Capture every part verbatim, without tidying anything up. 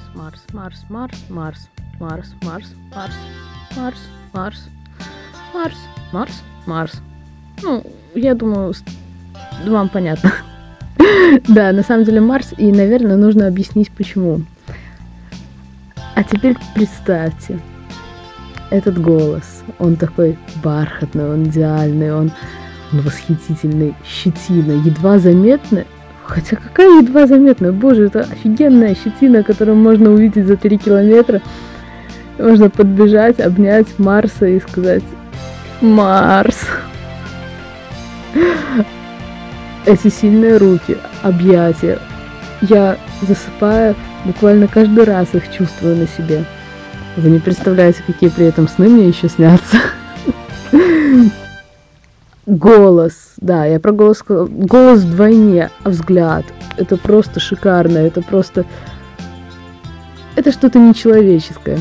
Марс, Марс, Марс, Марс, Марс, Марс, Марс, Марс, Марс, Марс, Марс, Марс. Ну, я думаю, с- вам понятно. Да, на самом деле Марс, и, наверное, нужно объяснить почему. А теперь представьте, этот голос, он такой бархатный, он идеальный, он, он восхитительный, щетина, едва заметно. Хотя какая едва заметная? Боже, это офигенная щетина, которую можно увидеть за три километра. Можно подбежать, обнять Марса и сказать: Марс. Эти сильные руки, объятия. Я засыпаю, буквально каждый раз их чувствую на себе. Вы не представляете, какие при этом сны мне еще снятся. Голос, да, я про голос сказала. Голос вдвойне, а взгляд. Это просто шикарно, это просто... Это что-то нечеловеческое.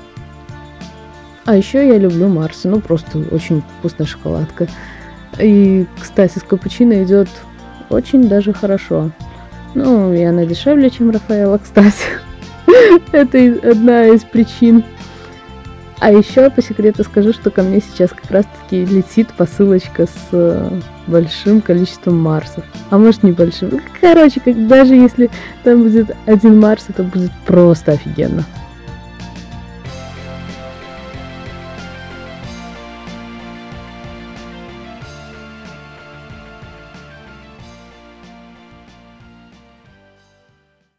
А еще я люблю Марса, ну просто очень вкусная шоколадка. И, кстати, с капучино идет очень даже хорошо. Ну, и она дешевле, чем Рафаэлло, кстати. Это одна из причин. А еще по секрету скажу, что ко мне сейчас как раз-таки летит посылочка с большим количеством Марсов. А может небольшим. Короче, как, даже если там будет один Марс, это будет просто офигенно.